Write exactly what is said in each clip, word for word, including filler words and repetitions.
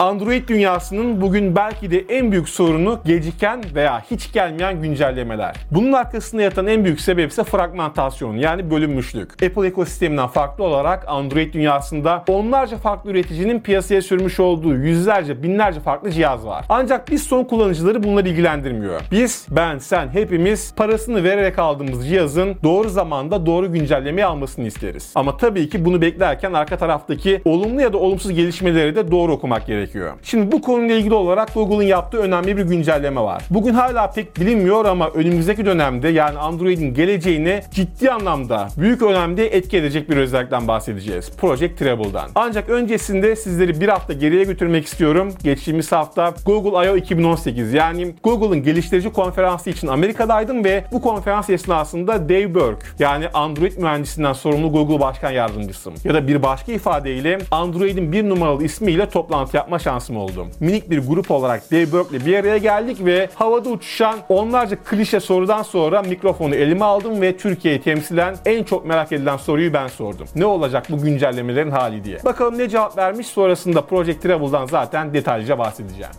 Android dünyasının bugün belki de en büyük sorunu geciken veya hiç gelmeyen güncellemeler. Bunun arkasında yatan en büyük sebep ise fragmentasyon, yani bölünmüşlük. Apple ekosisteminden farklı olarak Android dünyasında onlarca farklı üreticinin piyasaya sürmüş olduğu yüzlerce, binlerce farklı cihaz var. Ancak biz son kullanıcıları bunlar ilgilendirmiyor. Biz, ben, sen, hepimiz parasını vererek aldığımız cihazın doğru zamanda doğru güncellemeyi almasını isteriz. Ama tabii ki bunu beklerken arka taraftaki olumlu ya da olumsuz gelişmeleri de doğru okumak gerekiyor. Şimdi bu konuyla ilgili olarak Google'ın yaptığı önemli bir güncelleme var. Bugün hala pek bilinmiyor ama önümüzdeki dönemde, yani Android'in geleceğine ciddi anlamda büyük önemde etki edecek bir özellikten bahsedeceğiz. Project Treble'dan. Ancak öncesinde sizleri bir hafta geriye götürmek istiyorum. Geçtiğimiz hafta Google I O iki bin on sekiz, yani Google'ın geliştirici konferansı için Amerika'daydım ve bu konferans esnasında Dave Burke, yani Android mühendisinden sorumlu Google Başkan Yardımcısım, ya da bir başka ifadeyle Android'in bir numaralı ismiyle toplantı yapma şansım oldu. Minik bir grup olarak Dave Burke'le bir araya geldik ve havada uçuşan onlarca klişe sorudan sonra mikrofonu elime aldım ve Türkiye'yi temsilen en çok merak edilen soruyu ben sordum. Ne olacak bu güncellemelerin hali diye. Bakalım ne cevap vermiş, sonrasında Project Treble'dan zaten detaylıca bahsedeceğim.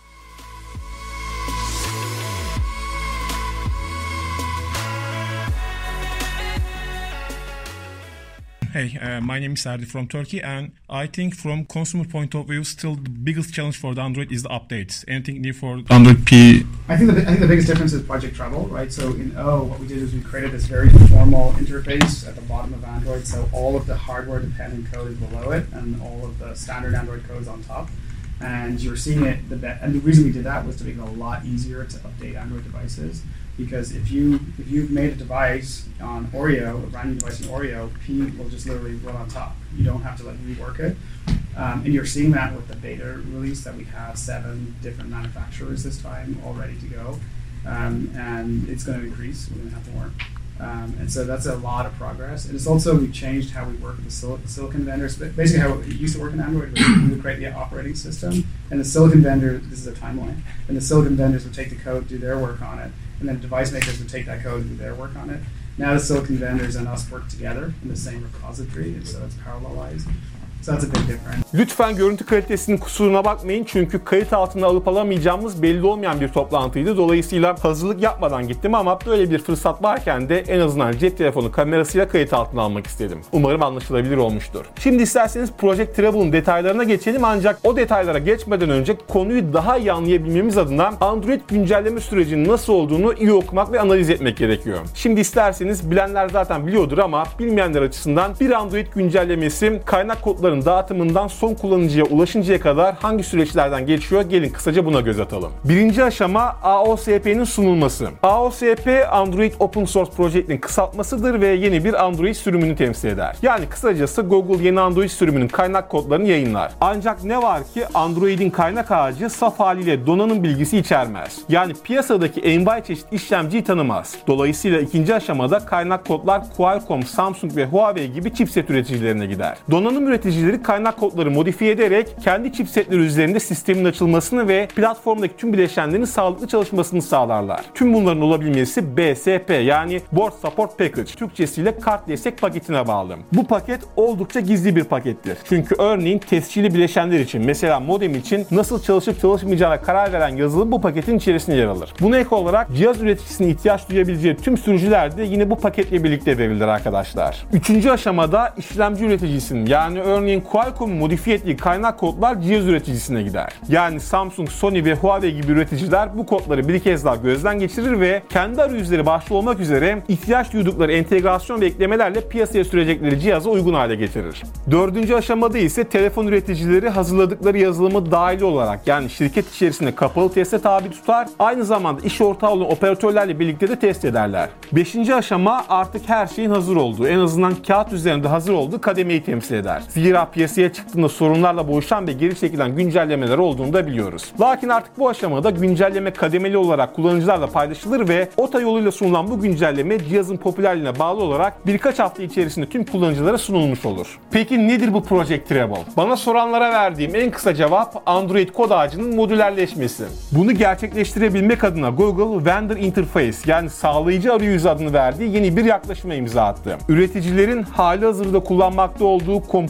Hey, uh, my name is Serdi from Turkey, and I think from consumer point of view, still the biggest challenge for the Android is the updates. Anything new for Android P? I think the I think the biggest difference is Project Treble, right? So in O, what we did is we created this very formal interface at the bottom of Android, so all of the hardware-dependent code is below it, and all of the standard Android code is on top. And you're seeing it. The be- and the reason we did that was to make it a lot easier to update Android devices. Because if you if you've made a device on Oreo, a brand new device in Oreo, P will just literally run on top. You don't have to like rework it, um, and you're seeing that with the beta release that we have seven different manufacturers this time all ready to go, um, and it's going to increase. We're going to have more, um, and so that's a lot of progress. And it's also we've changed how we work with the sil- silicon vendors. But basically, how it used to work in Android was we would create the operating system, and the silicon vendor, this is a timeline, and the silicon vendors would take the code, do their work on it. And then device makers would take that code and do their work on it. Now the silicon vendors and us work together in the same repository, and so it's parallelized. So that's a big difference. Lütfen görüntü kalitesinin kusuruna bakmayın, çünkü kayıt altına alıp alamayacağımız belli olmayan bir toplantıydı. Dolayısıyla hazırlık yapmadan gittim ama böyle bir fırsat varken de en azından cep telefonu kamerasıyla kayıt altına almak istedim. Umarım anlaşılabilir olmuştur. Şimdi isterseniz Project Treble'ın detaylarına geçelim, ancak o detaylara geçmeden önce konuyu daha iyi anlayabilmemiz adına Android güncelleme sürecinin nasıl olduğunu iyi okumak ve analiz etmek gerekiyor. Şimdi isterseniz bilenler zaten biliyordur ama bilmeyenler açısından bir Android güncellemesi kaynak kodları dağıtımından son kullanıcıya ulaşıncaya kadar hangi süreçlerden geçiyor? Gelin kısaca buna göz atalım. Birinci aşama A O S P'nin sunulması. A O S P Android Open Source Project'in kısaltmasıdır ve yeni bir Android sürümünü temsil eder. Yani kısacası Google yeni Android sürümünün kaynak kodlarını yayınlar. Ancak ne var ki Android'in kaynak ağacı saf haliyle donanım bilgisi içermez. Yani piyasadaki envai çeşit işlemciyi tanımaz. Dolayısıyla ikinci aşamada kaynak kodlar Qualcomm, Samsung ve Huawei gibi chipset üreticilerine gider. Donanım üreticileri kaynak kodları modifiye ederek kendi chipsetleri üzerinde sistemin açılmasını ve platformdaki tüm bileşenlerin sağlıklı çalışmasını sağlarlar. Tüm bunların olabilmesi B S P, yani Board Support Package, Türkçesiyle kart destek paketine bağlı. Bu paket oldukça gizli bir pakettir. Çünkü örneğin tescilli bileşenler için, mesela modem için nasıl çalışıp çalışmayacağına karar veren yazılım bu paketin içerisinde yer alır. Buna ek olarak cihaz üreticisinin ihtiyaç duyabileceği tüm sürücüler de yine bu paketle birlikte verilir arkadaşlar. Üçüncü aşamada işlemci üreticisinin, yani örneğin Qualcomm'un modifiye ettiği kaynak kodlar cihaz üreticisine gider. Yani Samsung, Sony ve Huawei gibi üreticiler bu kodları bir kez daha gözden geçirir ve kendi arayüzleri başta olmak üzere ihtiyaç duydukları entegrasyon ve eklemelerle piyasaya sürecekleri cihazı uygun hale getirir. Dördüncü aşamada ise telefon üreticileri hazırladıkları yazılımı dahil olarak, yani şirket içerisinde kapalı teste tabi tutar, aynı zamanda iş ortağı olan operatörlerle birlikte de test ederler. Beşinci aşama artık her şeyin hazır olduğu, en azından kağıt üzerinde hazır olduğu kademeyi temsil eder. Zira piyasaya çıktığında sorunlarla boğuşan ve geri çekilen güncellemeler olduğunu da biliyoruz. Lakin artık bu aşamada güncelleme kademeli olarak kullanıcılarla paylaşılır ve O T A yoluyla sunulan bu güncelleme cihazın popülerliğine bağlı olarak birkaç hafta içerisinde tüm kullanıcılara sunulmuş olur. Peki nedir bu Project Treble? Bana soranlara verdiğim en kısa cevap Android kod ağacının modülerleşmesi. Bunu gerçekleştirebilmek adına Google Vendor Interface, yani sağlayıcı arayüzü adını verdiği yeni bir yaklaşıma imza attı. Üreticilerin hali hazırda kullanmakta olduğu Compatibility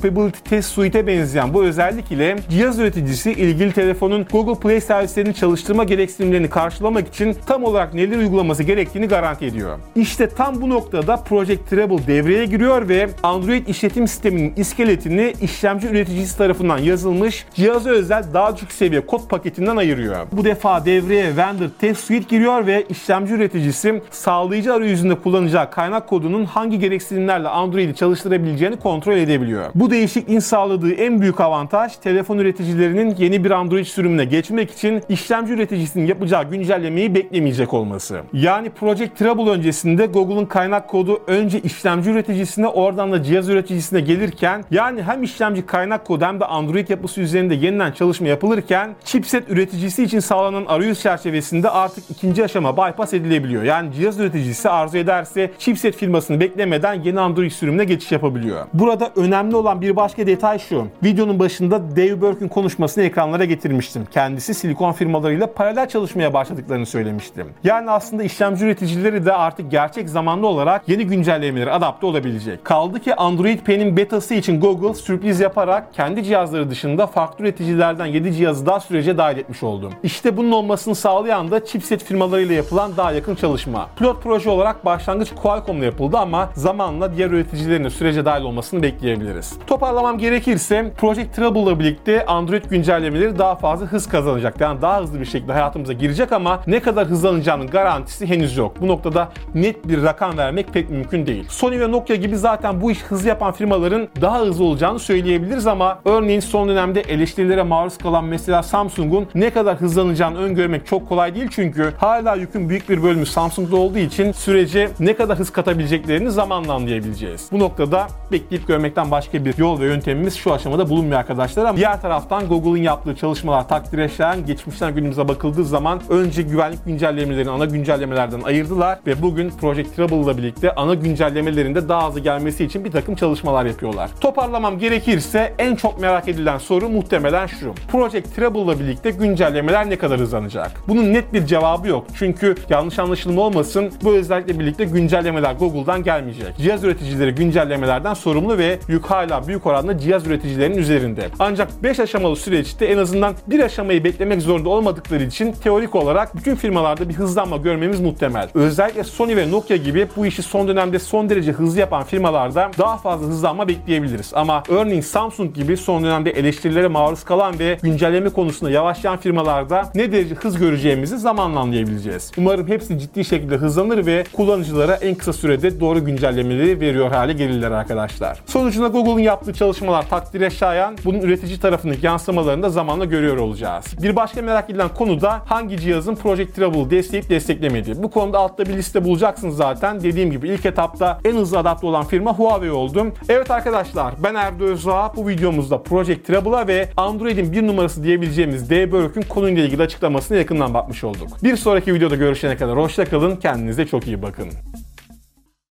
Test Suite'e benzeyen bu özellik ile cihaz üreticisi ilgili telefonun Google Play servislerini çalıştırma gereksinimlerini karşılamak için tam olarak neler uygulaması gerektiğini garanti ediyor. İşte tam bu noktada Project Treble devreye giriyor ve Android işletim sisteminin iskeletini işlemci üreticisi tarafından yazılmış cihaza özel daha düşük seviye kod paketinden ayırıyor. Bu defa devreye Vendor Test Suite giriyor ve işlemci üreticisi sağlayıcı arayüzünde kullanacağı kaynak kodunun hangi gereksinimlerle Android'i çalıştırabileceğini kontrol edebiliyor. Bu değişikliğin sağladığı en büyük avantaj telefon üreticilerinin yeni bir Android sürümüne geçmek için işlemci üreticisinin yapacağı güncellemeyi beklemeyecek olması. Yani Project Treble öncesinde Google'un kaynak kodu önce işlemci üreticisine oradan da cihaz üreticisine gelirken, yani hem işlemci kaynak kodu hem de Android yapısı üzerinde yeniden çalışma yapılırken chipset üreticisi için sağlanan arayüz çerçevesinde artık ikinci aşama bypass edilebiliyor. Yani cihaz üreticisi arzu ederse chipset firmasını beklemeden yeni Android sürümüne geçiş yapabiliyor. Burada önemli olan bir başka detay şu. Videonun başında Dave Burke'ün konuşmasını ekranlara getirmiştim. Kendisi silikon firmalarıyla paralel çalışmaya başladıklarını söylemiştim. Yani aslında işlemci üreticileri de artık gerçek zamanlı olarak yeni güncellemelere adapte olabilecek. Kaldı ki Android P'nin betası için Google sürpriz yaparak kendi cihazları dışında farklı üreticilerden yedi cihazı daha sürece dahil etmiş oldu. İşte bunun olmasını sağlayan da chipset firmalarıyla yapılan daha yakın çalışma. Pilot proje olarak başlangıç Qualcomm'la yapıldı ama zamanla diğer üreticilerin de sürece dahil olmasını bekleyebiliriz. Toparlamam gerekirse Project Treble'la birlikte Android güncellemeleri daha fazla hız kazanacak. Yani daha hızlı bir şekilde hayatımıza girecek ama ne kadar hızlanacağının garantisi henüz yok. Bu noktada net bir rakam vermek pek mümkün değil. Sony ve Nokia gibi zaten bu iş hızlı yapan firmaların daha hızlı olacağını söyleyebiliriz ama örneğin son dönemde eleştirilere maruz kalan mesela Samsung'un ne kadar hızlanacağını öngörmek çok kolay değil çünkü hala yükün büyük bir bölümü Samsung'da olduğu için sürece ne kadar hız katabileceklerini zamanla anlayabileceğiz. Bu noktada bekleyip görmekten başka bir yol ve yöntemimiz şu aşamada bulunmuyor arkadaşlar ama diğer taraftan Google'ın yaptığı çalışmalar takdire şayan. Geçmişten günümüze bakıldığı zaman önce güvenlik güncellemelerini ana güncellemelerden ayırdılar ve bugün Project Treble ile birlikte ana güncellemelerinde daha hızlı gelmesi için bir takım çalışmalar yapıyorlar. Toparlamam gerekirse en çok merak edilen soru muhtemelen şu. Project Treble ile birlikte güncellemeler ne kadar hızlanacak? Bunun net bir cevabı yok. Çünkü yanlış anlaşılma olmasın, bu özellikle birlikte güncellemeler Google'dan gelmeyecek. Cihaz üreticileri güncellemelerden sorumlu ve yük hala büyük oranda cihaz üreticilerinin üzerinde. Ancak beş aşamalı süreçte en azından bir aşamayı beklemek zorunda olmadıkları için teorik olarak bütün firmalarda bir hızlanma görmemiz muhtemel. Özellikle Sony ve Nokia gibi bu işi son dönemde son derece hızlı yapan firmalarda daha fazla hızlanma bekleyebiliriz. Ama örneğin Samsung gibi son dönemde eleştirilere maruz kalan ve güncelleme konusunda yavaşlayan firmalarda ne derece hız göreceğimizi zamanla anlayabileceğiz. Umarım hepsi ciddi şekilde hızlanır ve kullanıcılara en kısa sürede doğru güncellemeleri veriyor hale gelirler arkadaşlar. Sonucunda Google'ın yaptığı çalışmalar takdire şayan, bunun üretici tarafındaki yansımalarını da zamanla görüyor olacağız. Bir başka merak edilen konu da hangi cihazın Project Treble'ı destekleyip desteklemediği. Bu konuda altta bir liste bulacaksınız zaten. Dediğim gibi ilk etapta en hızlı adapte olan firma Huawei oldu. Evet arkadaşlar, ben Erdo Özağ. Bu videomuzda Project Treble'a ve Android'in bir numarası diyebileceğimiz Dave Burke'ün konuyla ilgili açıklamasına yakından bakmış olduk. Bir sonraki videoda görüşene kadar hoşça kalın, kendinize çok iyi bakın.